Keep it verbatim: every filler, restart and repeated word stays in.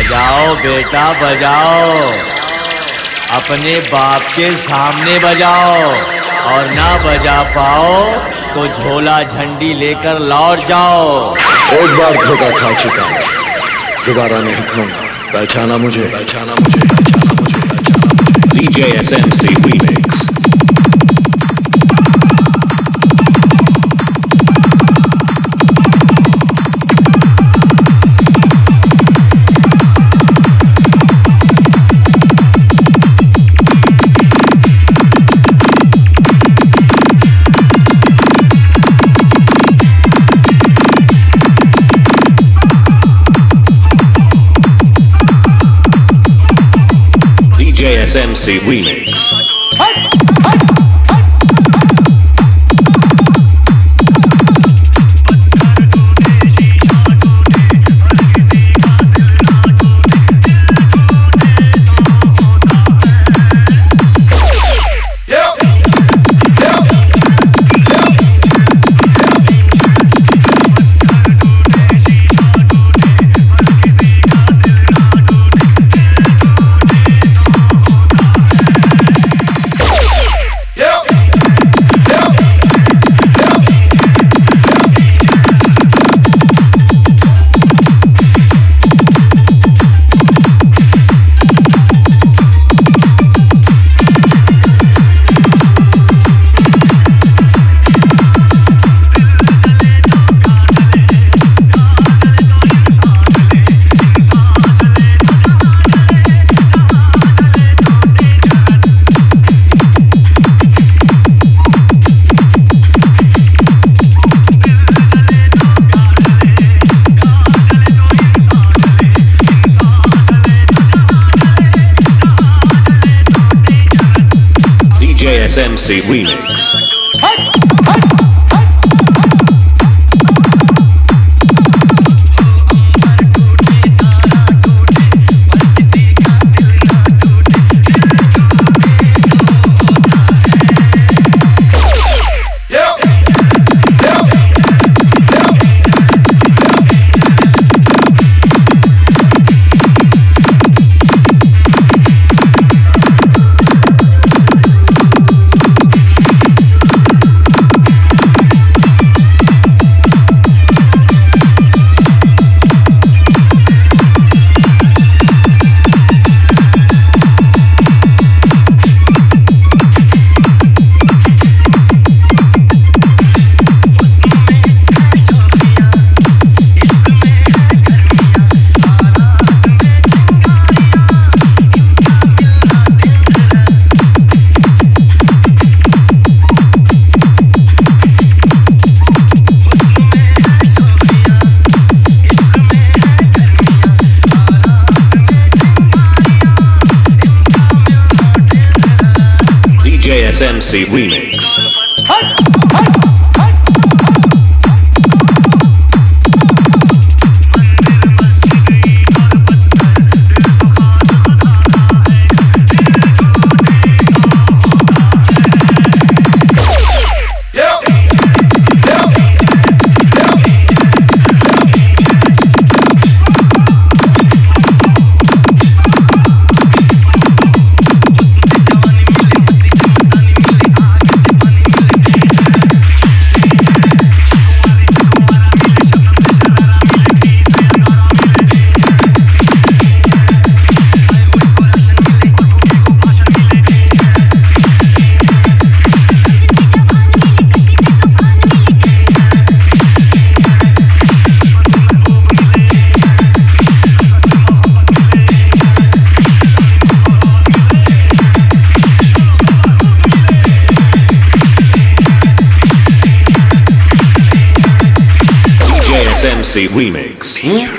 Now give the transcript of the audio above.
बजाओ बेटा बजाओ, अपने बाप के सामने बजाओ, और ना बजा पाओ तो झोला झंडी लेकर लौट जाओ। एक बार धोखा खा चुका हूं, दोबारा नहीं खाऊंगा। पहचाना मुझे, पहचाना मुझे, पहचाना मुझे, पहचाना मुझे। D J S M C Remix. D J S M C Remix. D J S M C Remix. D J S M C Remix. S M C Remix.